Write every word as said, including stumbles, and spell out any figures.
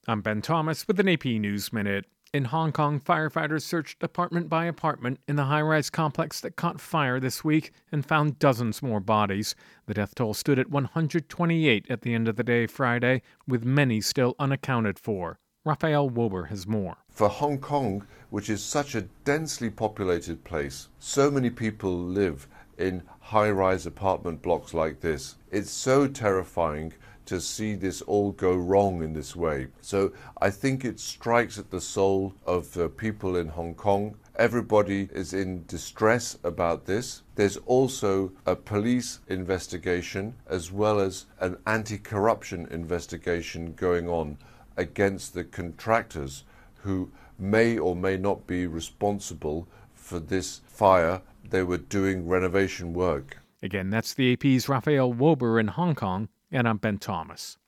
I'm Ben Thomas with an A P News Minute. In Hong Kong, firefighters searched apartment by apartment in the high-rise complex that caught fire this week and found dozens more bodies. The death toll stood at one hundred twenty-eight at the end of the day Friday, with many still unaccounted for. Raphael Wober has more. For Hong Kong, which is such a densely populated place, so many people live in high-rise apartment blocks like this. It's so terrifying to see this all go wrong in this way. So I think it strikes at the soul of the people in Hong Kong. Everybody is in distress about this. There's also a police investigation as well as an anti-corruption investigation going on against the contractors who may or may not be responsible for this fire. They were doing renovation work. Again, that's the A P's Raphael Wober in Hong Kong, and I'm Ben Thomas.